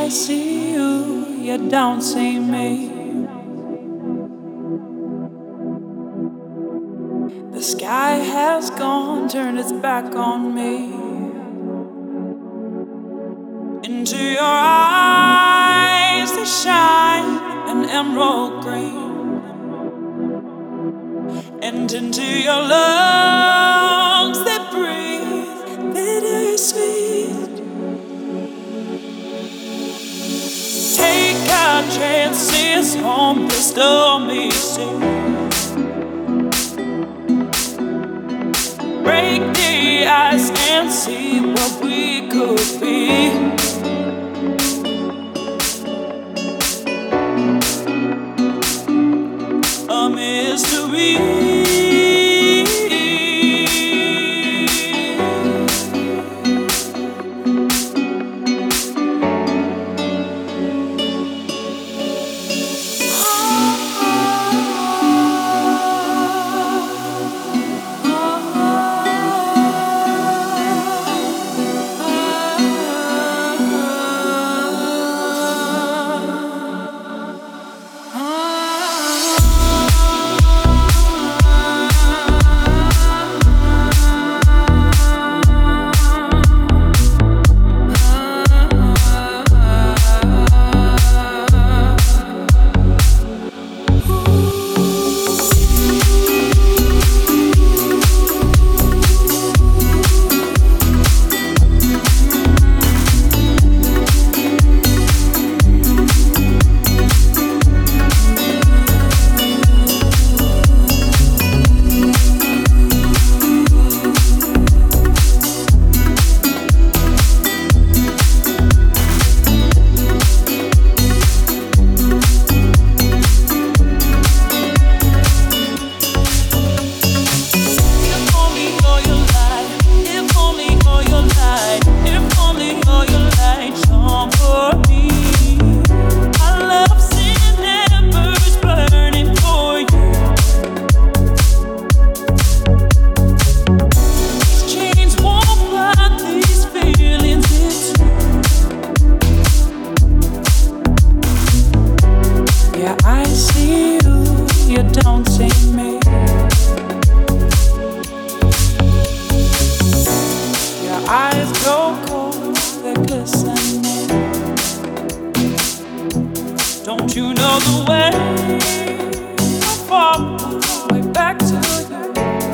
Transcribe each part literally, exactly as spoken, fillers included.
I see you, you don't see me. The sky has gone, turned its back on me. Into your eyes they shine an emerald green, and into your lungs they breathe bittersweet. Take our chances on Bristol me, see. Break the ice and see what we could be. A mystery. Don't you know the way? I fall way back to you.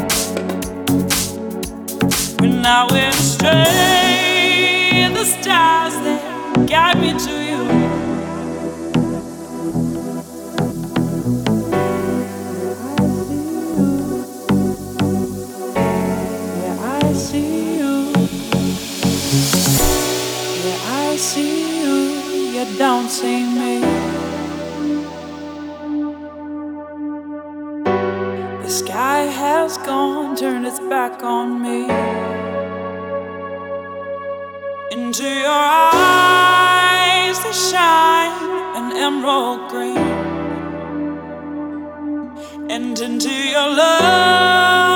When I went astray, the stars that guide me to you. Yeah, I see you. Yeah, I see you. You don't see me. The sky has gone, turned its back on me. Into your eyes they shine an emerald green, and into your love